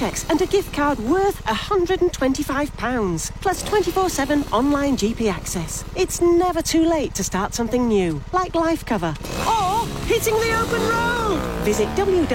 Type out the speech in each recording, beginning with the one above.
checks and a gift card worth £125, plus 24/7 online GP access. It's never too late to start something new, like life cover. Or hitting the open road! Visit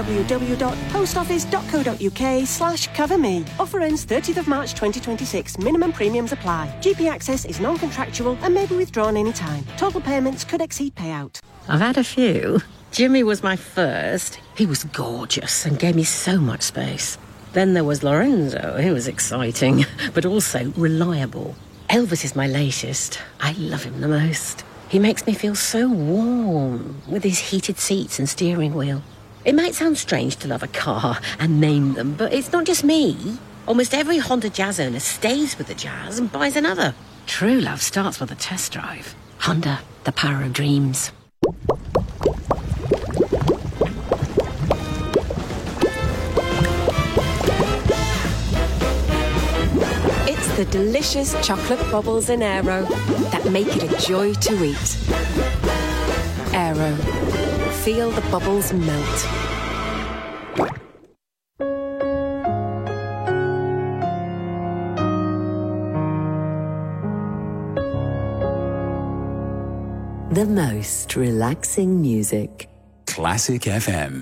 www.postoffice.co.uk/coverme. Offer ends 30th of March 2026. Minimum premiums apply. GP access is non-contractual and may be withdrawn anytime. Total payments could exceed payout. I've had a few. Jimmy was my first. He was gorgeous and gave me so much space. Then there was Lorenzo. He was exciting, but also reliable. Elvis is my latest. I love him the most. He makes me feel so warm with his heated seats and steering wheel. It might sound strange to love a car and name them, but it's not just me. Almost every Honda Jazz owner stays with the Jazz and buys another. True love starts with a test drive. Honda, the power of dreams. It's the delicious chocolate bubbles in Aero that make it a joy to eat. Aero. Feel the bubbles melt. The most relaxing music. Classic FM.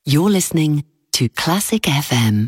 You're listening to Classic FM.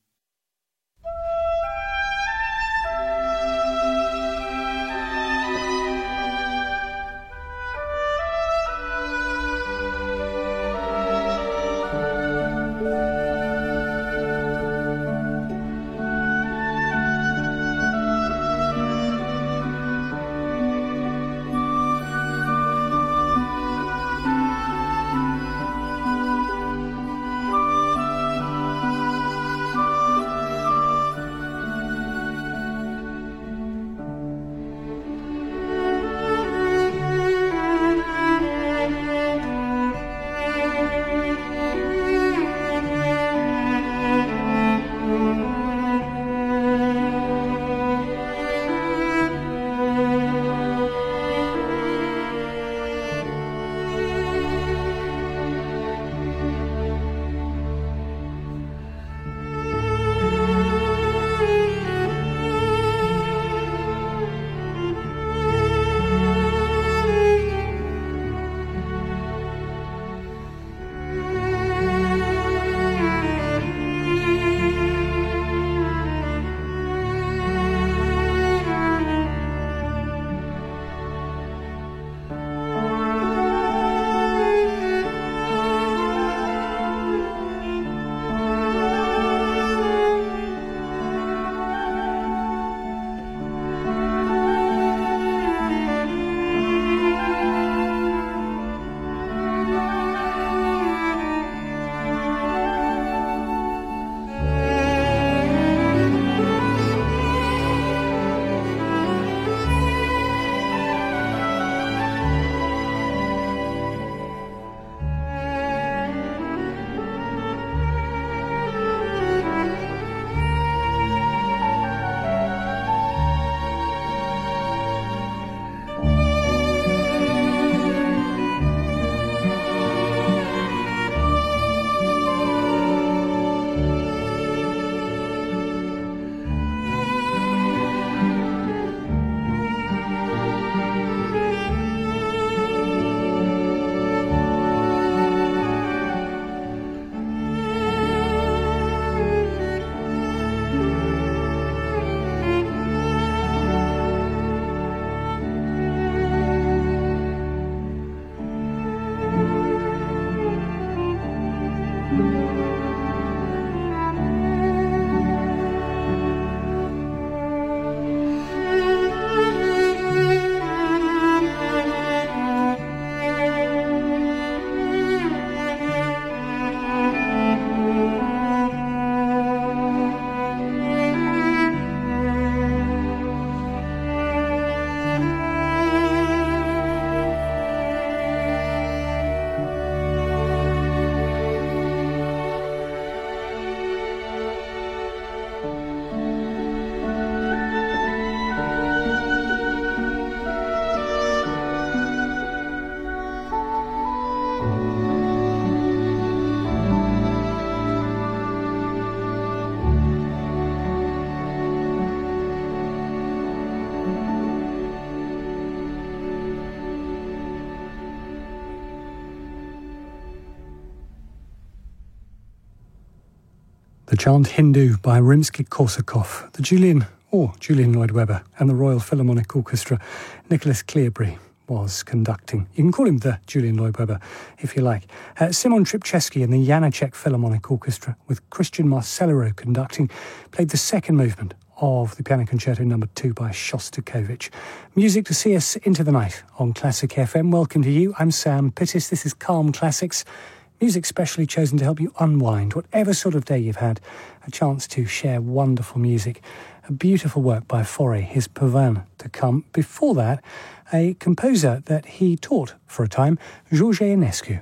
The Chant Hindu by Rimsky-Korsakov, the Julian Lloyd Webber and the Royal Philharmonic Orchestra. Nicholas Cleobury was conducting. You can call him the Julian Lloyd Webber if you like. Simon Trpczewski and the Janacek Philharmonic Orchestra with Christian Marcellaro conducting played the second movement of the Piano Concerto No. 2 by Shostakovich. Music to see us into the night on Classic FM. Welcome to you. I'm Sam Pittis. This is Calm Classics. Music specially chosen to help you unwind, whatever sort of day you've had, a chance to share wonderful music. A beautiful work by Fauré, his Pavane to come. Before that, a composer that he taught for a time, George Enescu.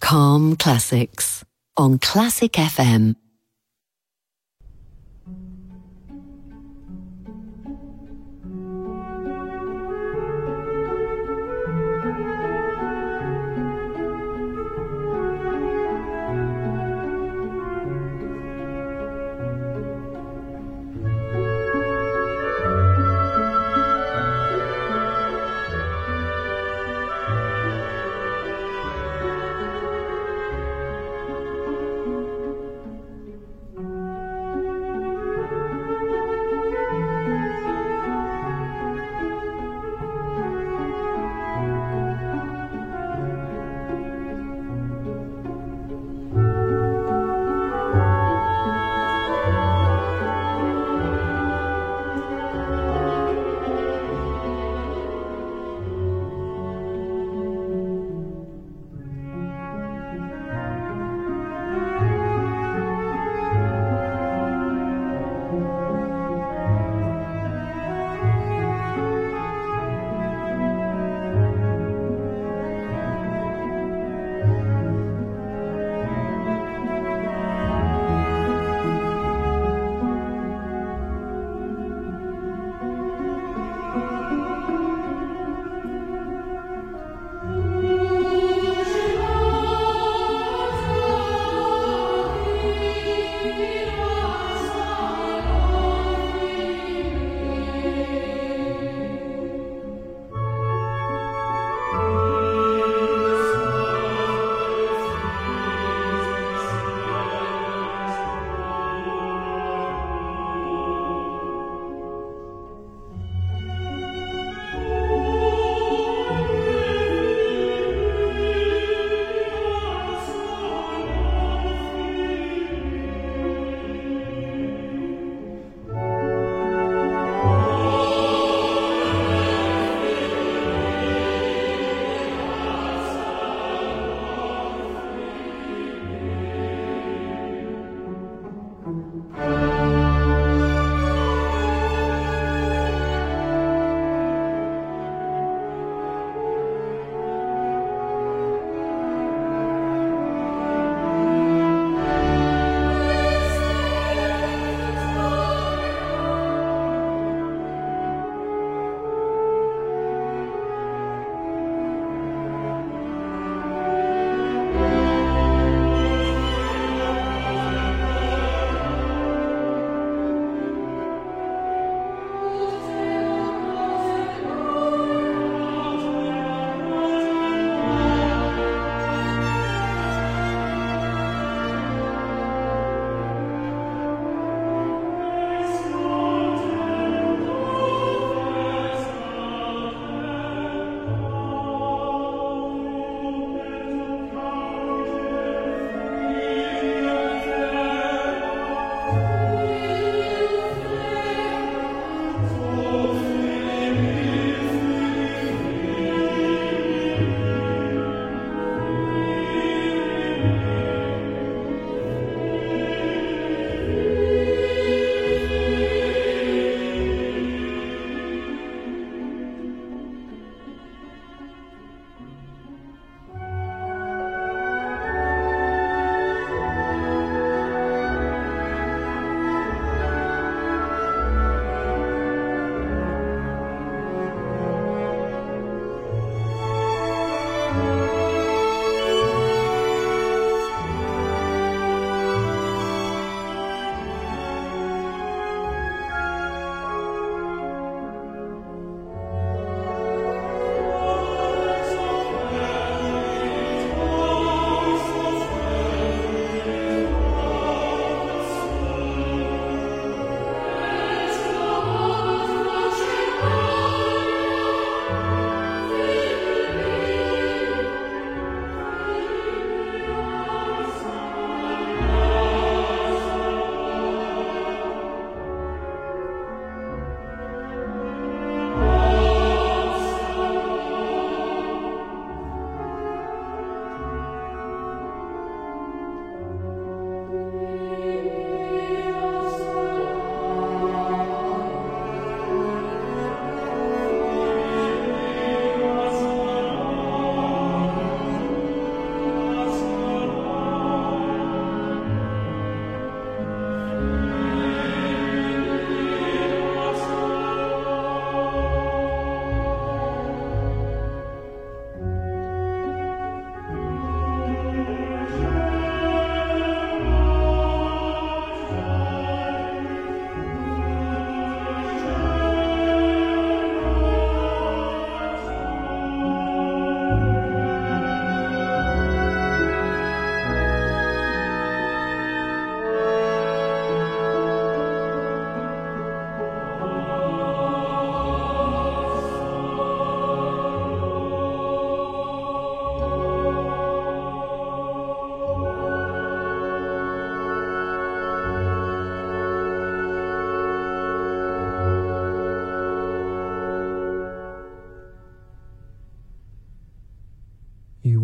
Calm Classics on Classic FM.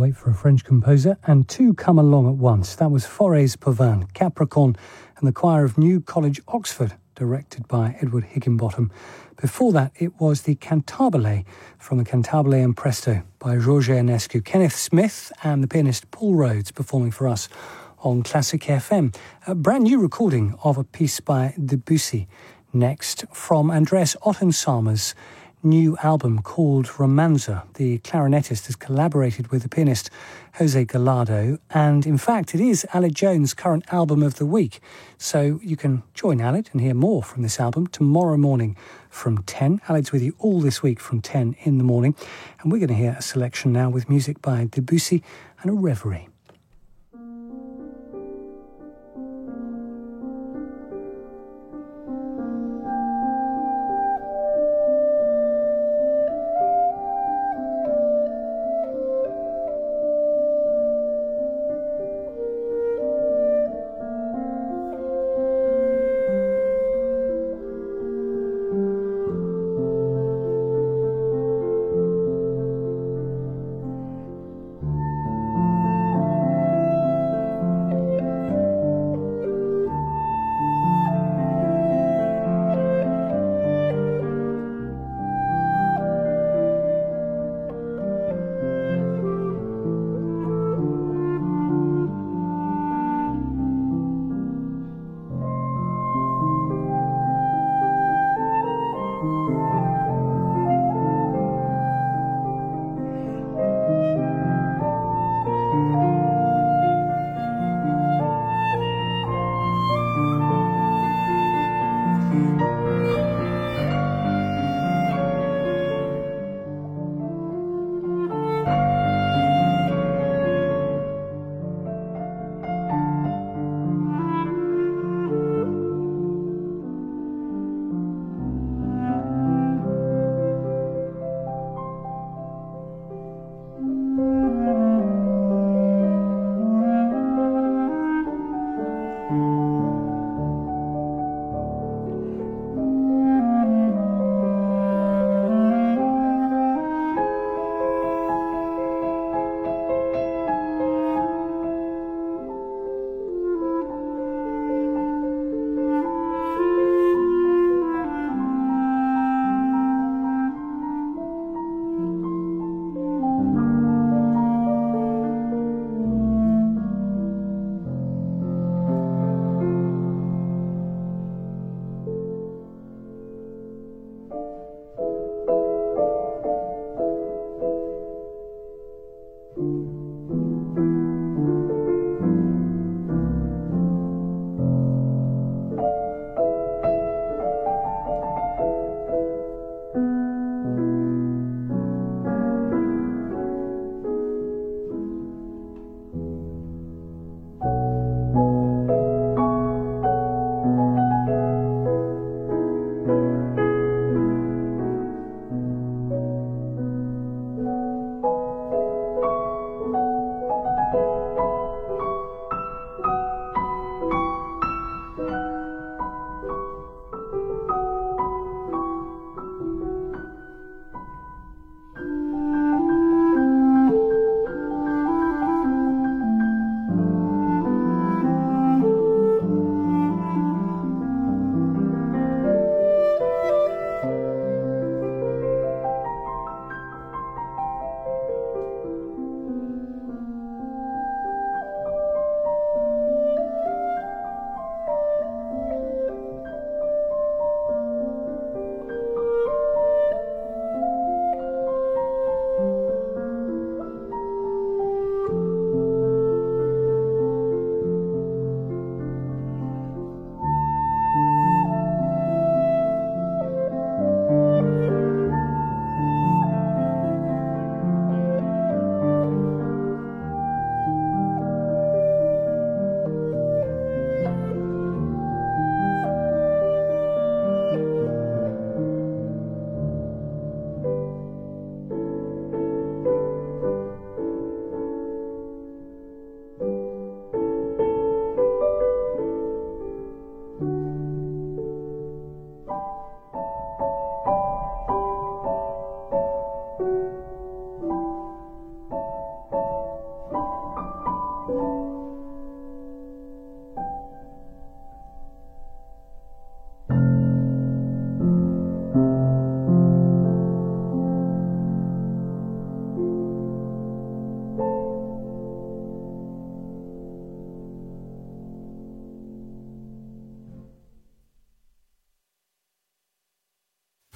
wait for a French composer, and two come along at once. That was Forêts Pavane, Capricorn, and the choir of New College, Oxford, directed by Edward Higginbottom. Before that, it was the Cantabile from the Cantabile and Presto by Jorge Enescu. Kenneth Smith and the pianist Paul Rhodes performing for us on Classic FM. A brand new recording of a piece by Debussy. Next, from Andreas Ottensama's new album called Romanza. The clarinetist has collaborated with the pianist Jose Gallardo, and in fact it is Aled Jones' current album of the week. So you can join Aled and hear more from this album tomorrow morning from 10. Aled's with you all this week from 10 in the morning, and we're going to hear a selection now with music by Debussy and a reverie.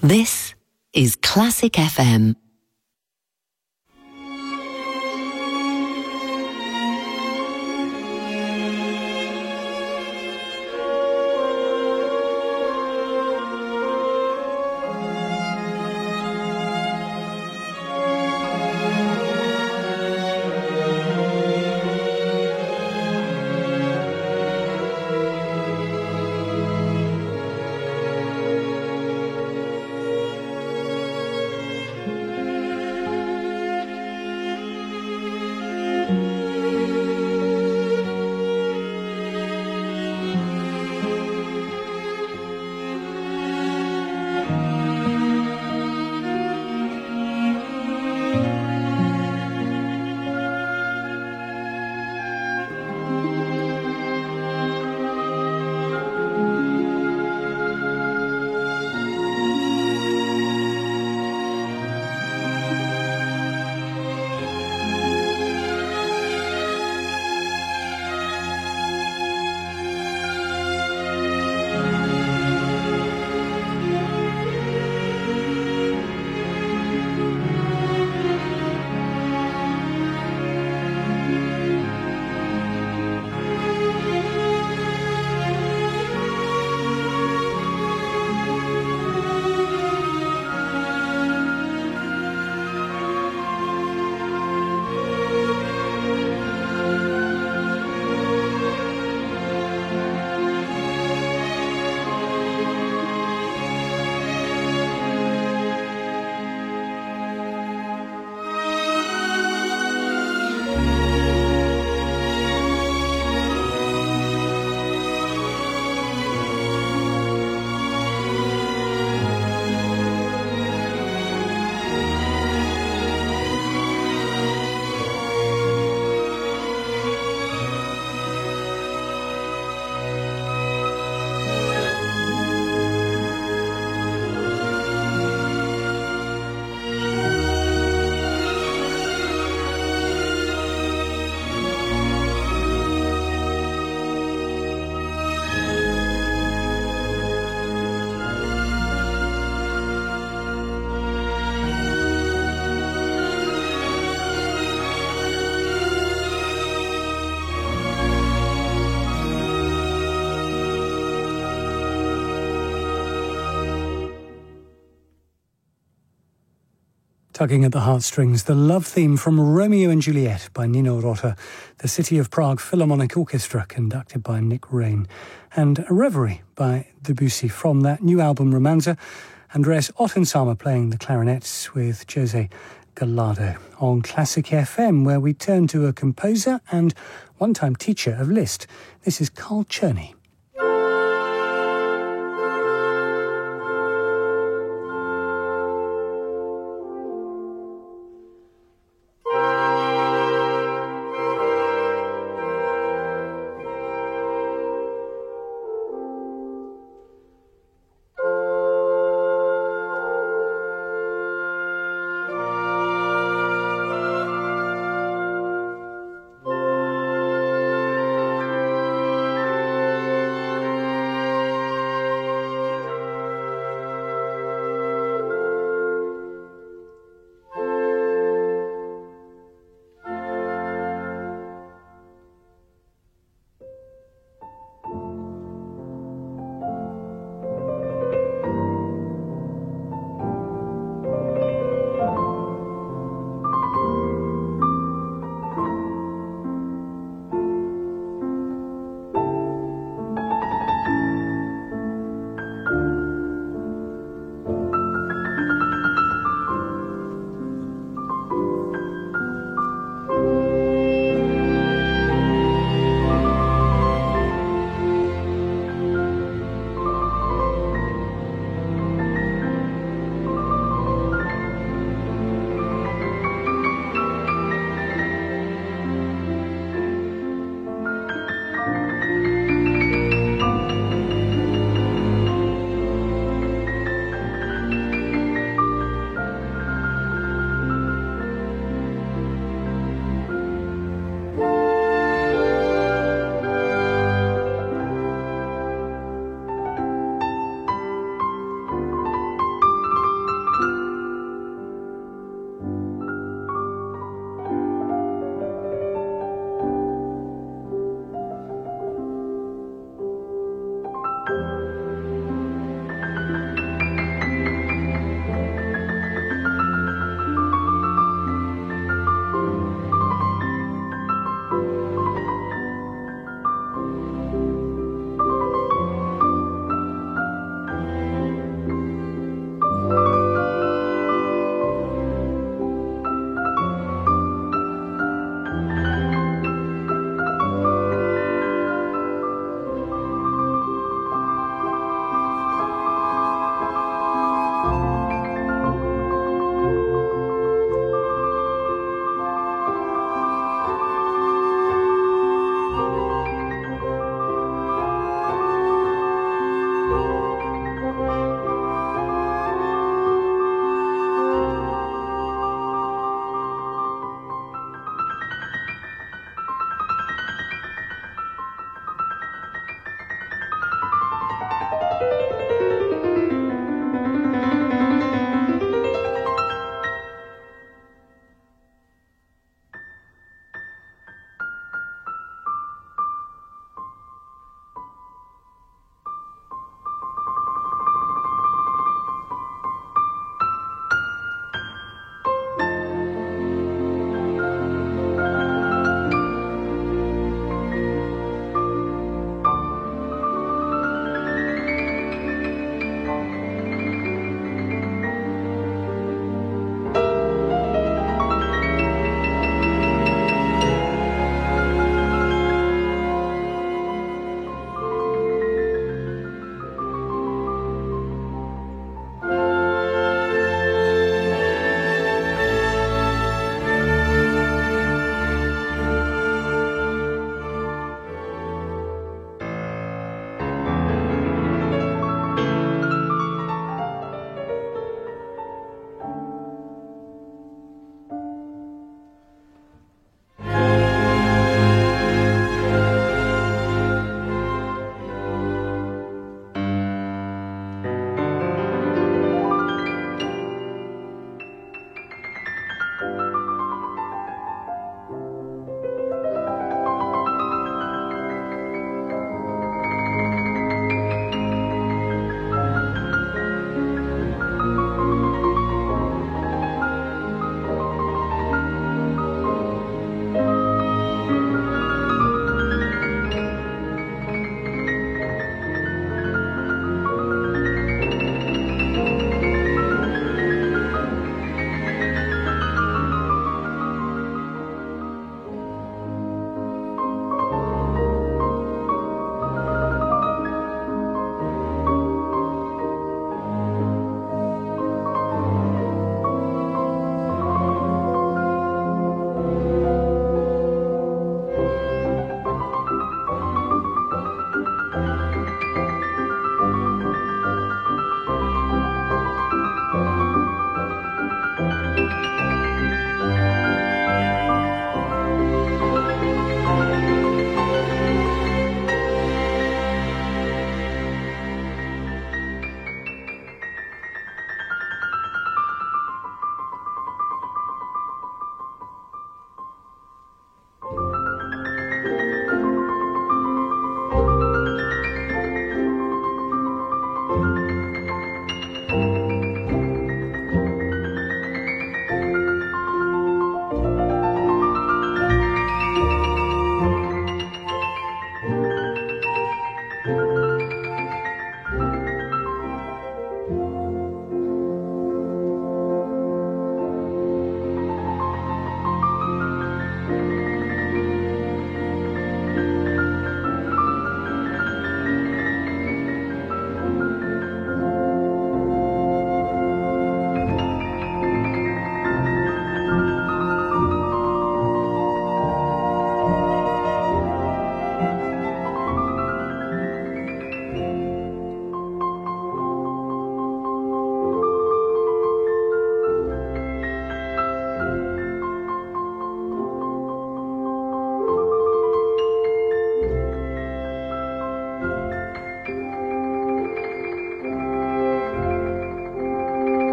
This is Classic FM. Tugging at the heartstrings, the love theme from Romeo and Juliet by Nino Rota, the City of Prague Philharmonic Orchestra conducted by Nick Rain, and a Reverie by Debussy from that new album Romanza. Andreas Ottensama playing the clarinets with Jose Gallardo on Classic FM, where we turn to a composer and one-time teacher of Liszt. This is Carl Czerny.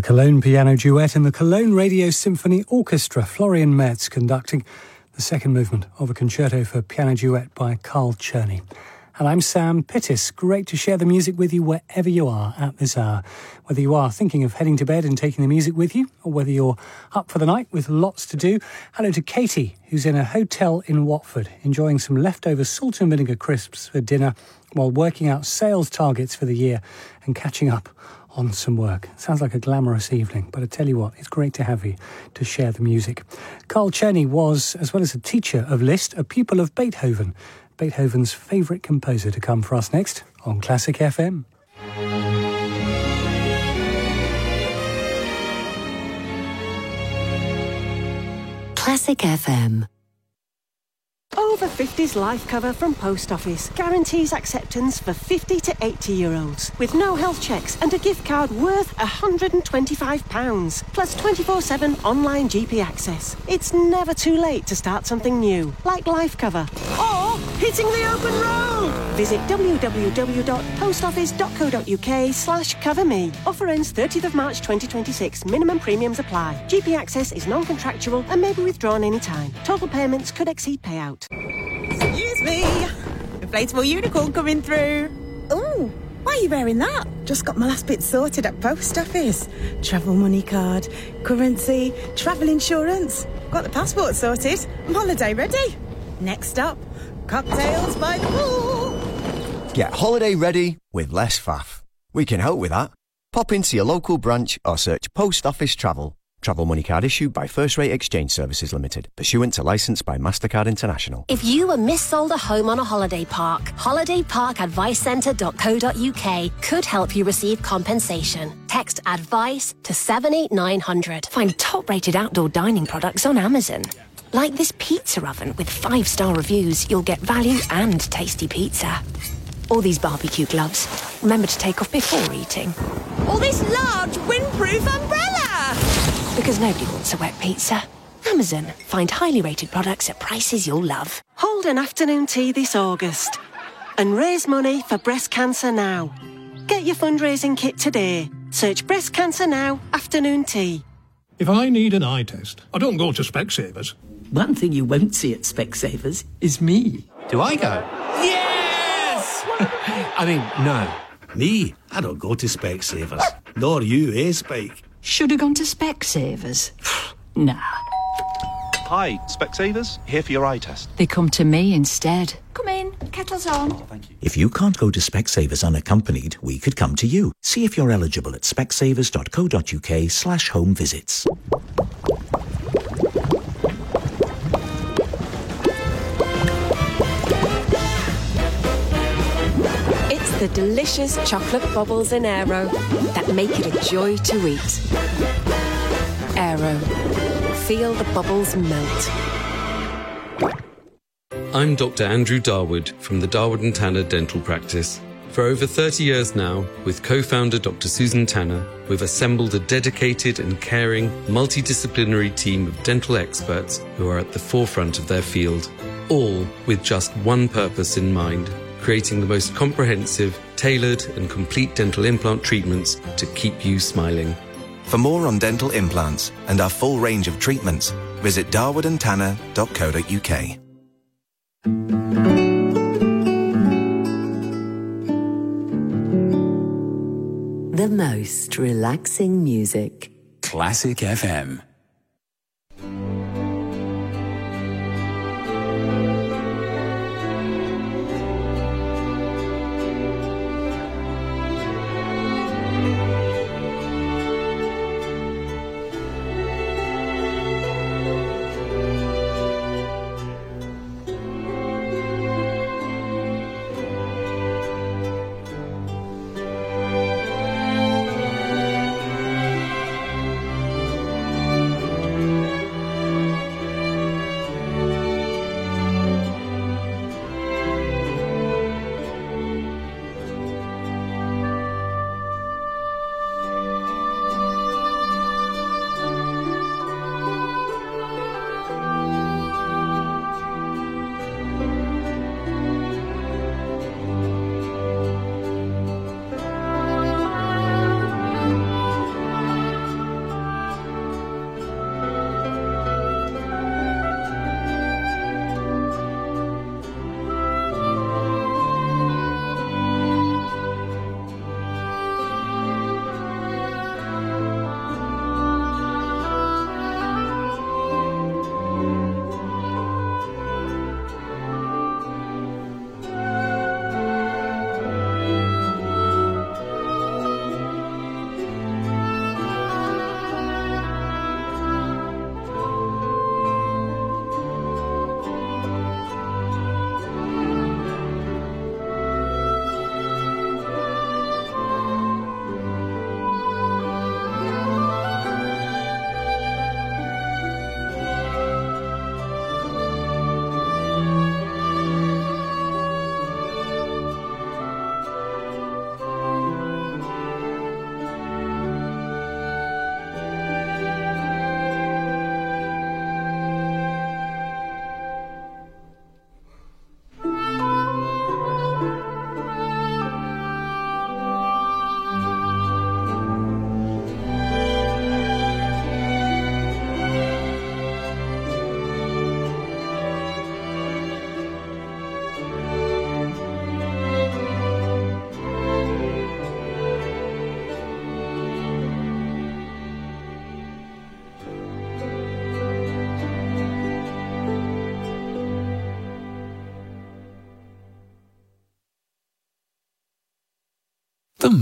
the Cologne Piano Duet and the Cologne Radio Symphony Orchestra. Florian Metz conducting the second movement of a concerto for piano duet by Carl Czerny. And I'm Sam Pittis. Great to share the music with you wherever you are at this hour. Whether you are thinking of heading to bed and taking the music with you, or whether you're up for the night with lots to do. Hello to Katie, who's in a hotel in Watford, enjoying some leftover salt and vinegar crisps for dinner while working out sales targets for the year and catching up on some work. Sounds like a glamorous evening, but I tell you what, it's great to have you to share the music. Carl Czerny was, as well as a teacher of Liszt, a pupil of Beethoven, Beethoven's favourite composer, to come for us next on Classic FM. Classic FM. Over 50s life cover from Post Office guarantees acceptance for 50 to 80-year-olds with no health checks and a gift card worth £125, plus 24/7 online GP access. It's never too late to start something new, like life cover or hitting the open road. Visit www.postoffice.co.uk/coverme. Offer ends 30th of March 2026. Minimum premiums apply. GP access is non-contractual and may be withdrawn anytime. Total payments could exceed payout. Excuse me. Inflatable unicorn coming through. Ooh, why are you wearing that? Just got my last bit sorted at Post Office. Travel money card, currency, travel insurance. Got the passport sorted. I'm holiday ready. Next up, cocktails by the pool. Get holiday ready with less faff. We can help with that. Pop into your local branch or search Post Office Travel. Travel money card issued by First Rate Exchange Services Limited, pursuant to licence by MasterCard International. If you were missold a home on a holiday park, holidayparkadvicecentre.co.uk could help you receive compensation. Text ADVICE to 78900. Find top-rated outdoor dining products on Amazon. Like this pizza oven with 5-star reviews, you'll get value and tasty pizza. Or these barbecue gloves. Remember to take off before eating. Or this large windproof umbrella. Because nobody wants a wet pizza. Amazon. Find highly rated products at prices you'll love. Hold an afternoon tea this August and raise money for breast cancer now. Get your fundraising kit today. Search Breast Cancer Now afternoon tea. If I need an eye test, I don't go to Specsavers. One thing you won't see at Specsavers is me. Do I go? Yes! I mean, no. Me, I don't go to Specsavers. Nor you, Spike? Should have gone to Specsavers. Nah. Hi, Specsavers, here for your eye test. They come to me instead. Come in, kettle's on. Oh, thank you. If you can't go to Specsavers unaccompanied, we could come to you. See if you're eligible at specsavers.co.uk/home visits. It's the delicious chocolate bubbles in Aero that make it a joy to eat. Aero. Feel the bubbles melt. I'm Dr. Andrew Darwood from the Darwood & Tanner Dental Practice. For over 30 years now, with co-founder Dr. Susan Tanner, we've assembled a dedicated and caring multidisciplinary team of dental experts who are at the forefront of their field, all with just one purpose in mind: creating the most comprehensive, tailored and complete dental implant treatments to keep you smiling. For more on dental implants and our full range of treatments, visit darwoodandtanner.co.uk. The most relaxing music. Classic FM.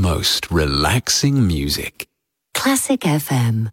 most relaxing music. Classic FM.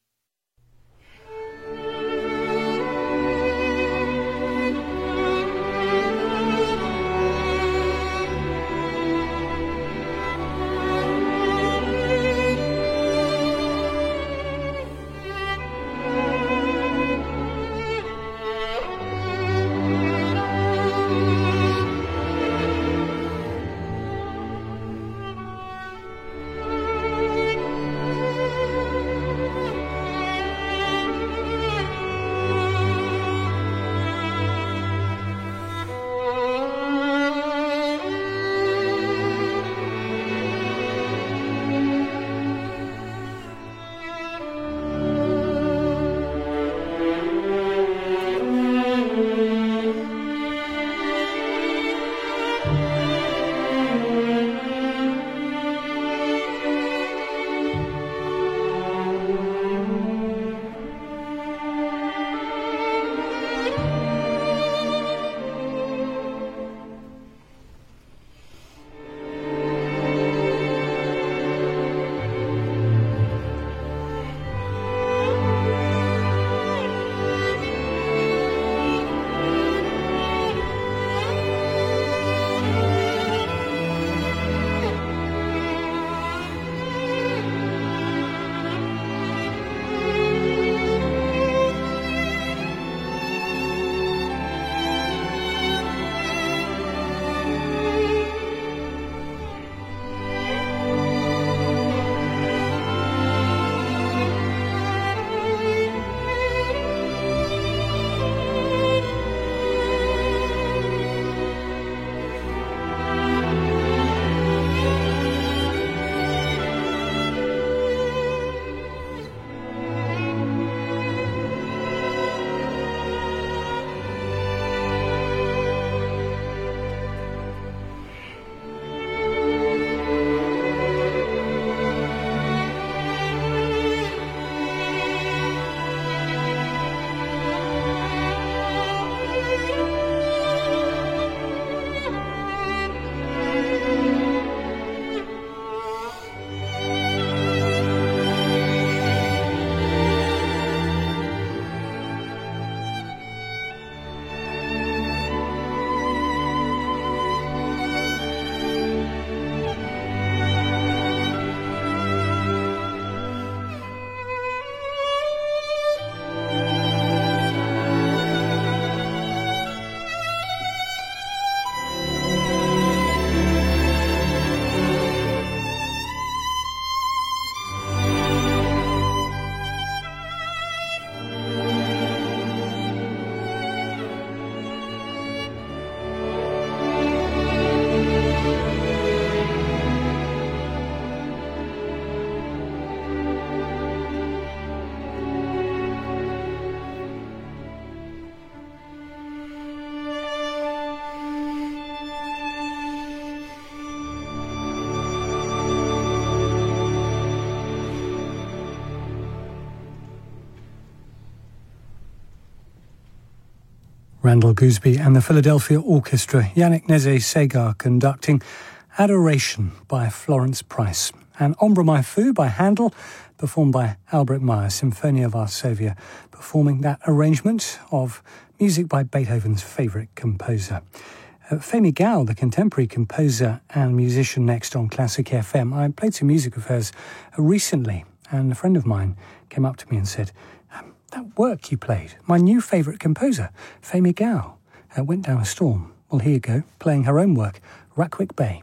Randall Gooseby and the Philadelphia Orchestra, Yannick Nézet-Ségar conducting Adoration by Florence Price, and Ombre My Fou by Handel, performed by Albrecht Meyer, Symphonie of Our Saviour, performing that arrangement of music by Beethoven's favourite composer. Femi Gao, the contemporary composer and musician, next on Classic FM. I played some music of hers recently, and a friend of mine came up to me and said, that work you played, my new favourite composer, Femi Gao, went down a storm. Well, here you go, playing her own work, Rackwick Bay.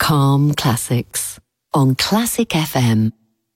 Calm Classics on Classic FM.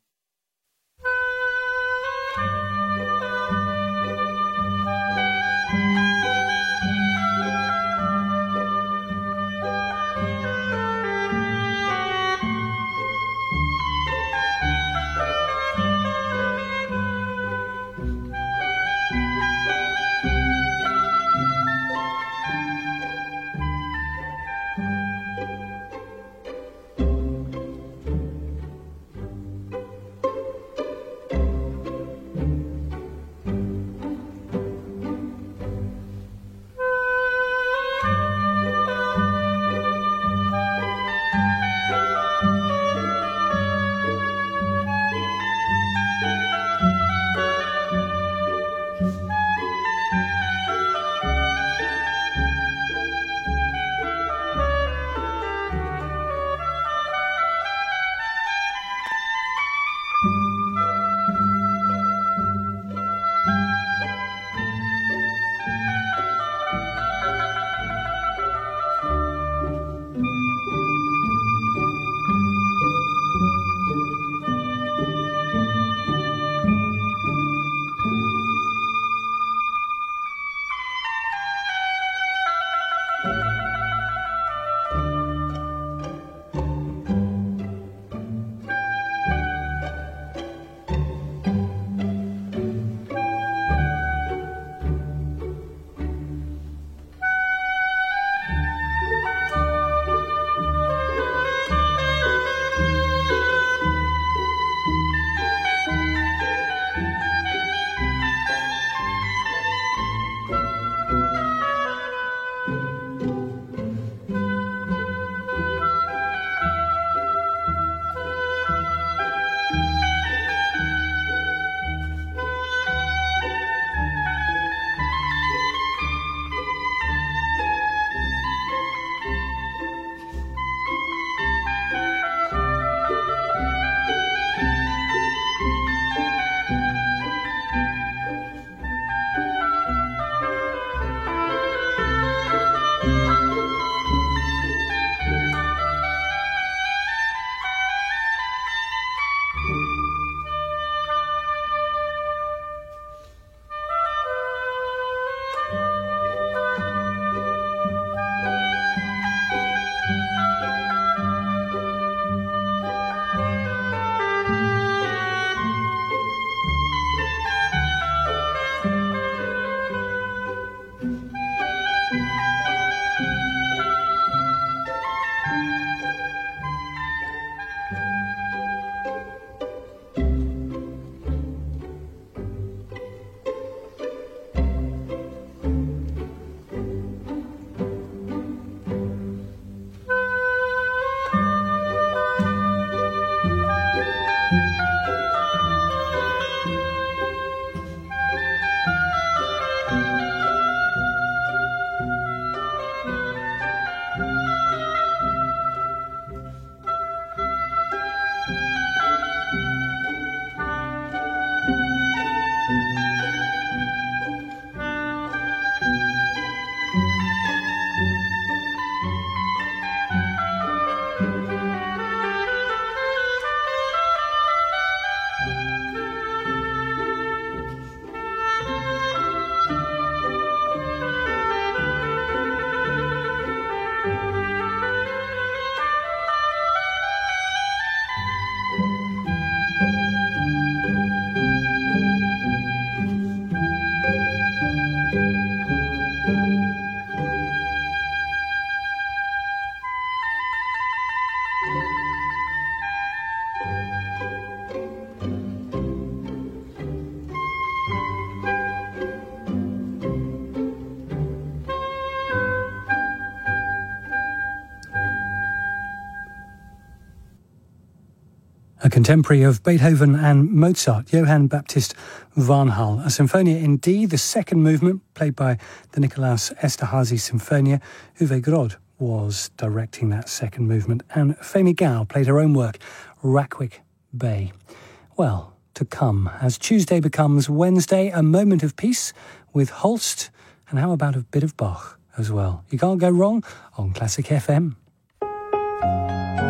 A contemporary of Beethoven and Mozart, Johann Baptist Varnhal, a Sinfonia in D, the second movement, played by the Nikolaus Esterházy Sinfonia. Uwe Grod was directing that second movement, and Femi Gao played her own work, Rakwik Bay. Well, to come, as Tuesday becomes Wednesday, a moment of peace with Holst, and how about a bit of Bach as well? You can't go wrong on Classic FM.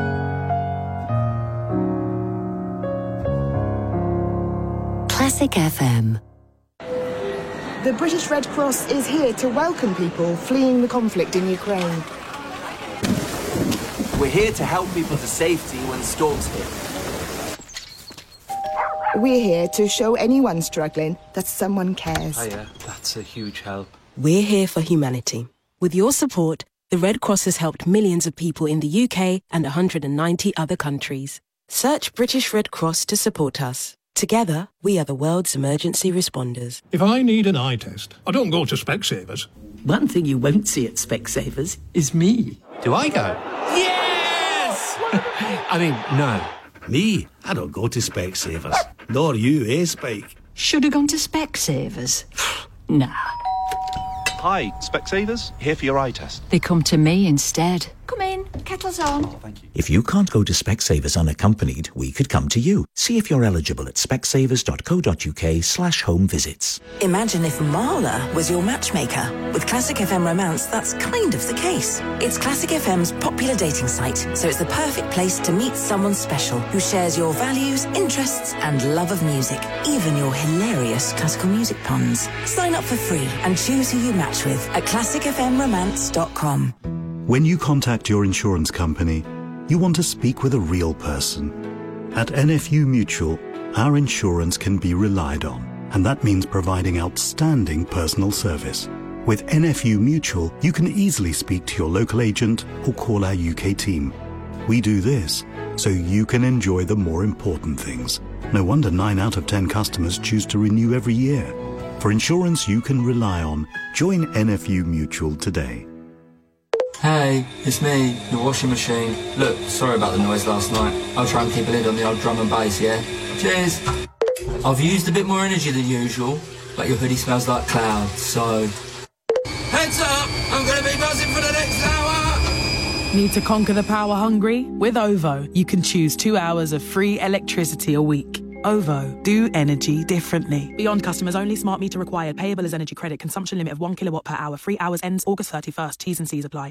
Classic FM. The British Red Cross is here to welcome people fleeing the conflict in Ukraine. We're here to help people to safety when storms hit. We're here to show anyone struggling that someone cares. Hiya, that's a huge help. We're here for humanity. With your support, the Red Cross has helped millions of people in the UK and 190 other countries. Search British Red Cross to support us. Together, we are the world's emergency responders. If I need an eye test, I don't go to Specsavers. One thing you won't see at Specsavers is me. Do I go? Yes! I mean, no. Me? I don't go to Specsavers. Nor you, Spike? Should have gone to Specsavers. Nah. Hi, Specsavers, here for your eye test. They come to me instead. Come in, kettle's on. Thank you. If you can't go to Specsavers unaccompanied, we could come to you. See if you're eligible at specsavers.co.uk/home visits. Imagine if Marla was your matchmaker. With Classic FM Romance, that's kind of the case. It's Classic FM's popular dating site, so it's the perfect place to meet someone special who shares your values, interests, and love of music, even your hilarious classical music puns. Sign up for free and choose who you match with at classicfmromance.com. When you contact your insurance company, you want to speak with a real person. At NFU Mutual, our insurance can be relied on, and that means providing outstanding personal service. With NFU Mutual, you can easily speak to your local agent or call our UK team. We do this so you can enjoy the more important things. No wonder 9 out of 10 customers choose to renew every year. For insurance you can rely on, join NFU Mutual today. Hey, it's me, the washing machine. Look, sorry about the noise last night. I'll try and keep a lid on the old drum and bass, yeah? Cheers! I've used a bit more energy than usual, but your hoodie smells like clouds, so... Heads up! I'm gonna be buzzing for the next hour! Need to conquer the power hungry? With OVO, you can choose 2 hours of free electricity a week. OVO, do energy differently. Beyond customers only, smart meter required, payable as energy credit, consumption limit of 1 kilowatt per hour, 3 hours ends August 31st, T's and C's apply.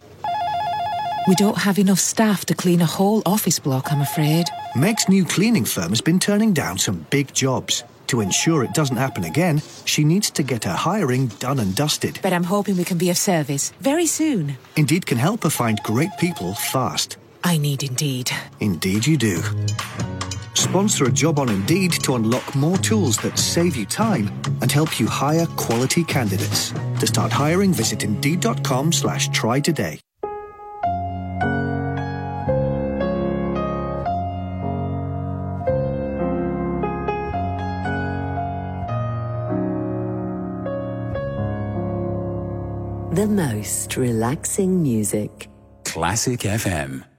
We don't have enough staff to clean a whole office block, I'm afraid. Meg's new cleaning firm has been turning down some big jobs. To ensure it doesn't happen again, she needs to get her hiring done and dusted. But I'm hoping we can be of service very soon. Indeed can help her find great people fast. I need Indeed. Indeed you do. Sponsor a job on Indeed to unlock more tools that save you time and help you hire quality candidates. To start hiring, visit Indeed.com/try today. The most relaxing music. Classic FM.